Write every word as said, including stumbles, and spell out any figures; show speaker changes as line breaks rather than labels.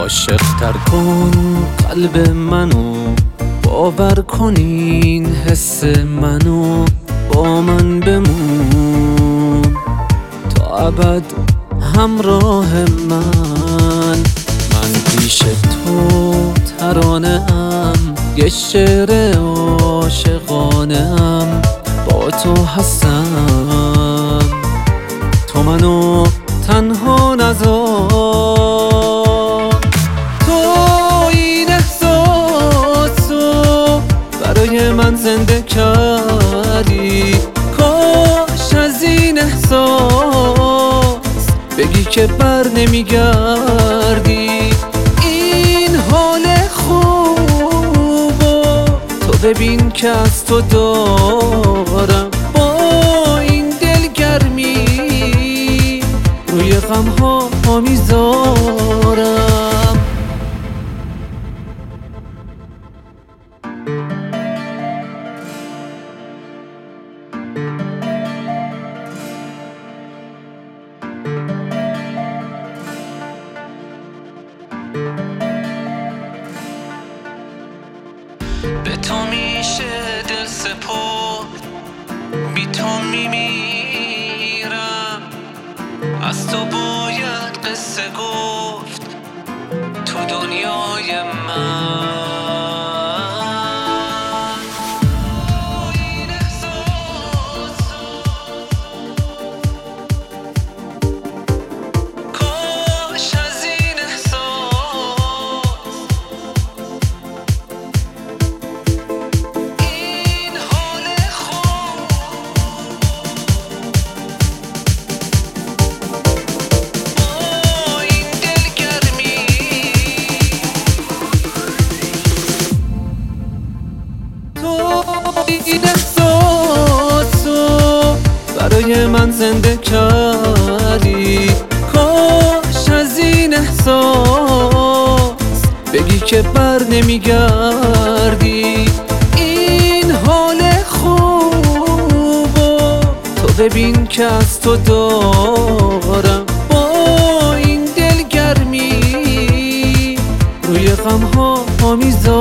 عاشق تر کن قلب منو، باور کنین حس منو، با من بمون تا ابد همراه من. من پیش تو ترانه ام، یه شعر عاشقانه ام، با تو هستم، تو منو تنها نذار. تو این احساسو برای من زنده کردی، کاش از این احساس بگی که بر نمیگردی. این حال خوبو تو ببین که از تو دارم، با این دلگرمی روی غم ها میذارم.
به تو میشه دل سپرد، بی تو میمیرم، از تو باید قصه گفت تو دنیای من. این احساسو کاش از این احساس این حال خوب با این دلگرمی
تو این احساسو برای من زنده کردی، کاش از این احساس بگی که بر نمیگردی. این حال خوبو تو ببین که از تو دارم، با این دلگرمی روی غم ها میذارم.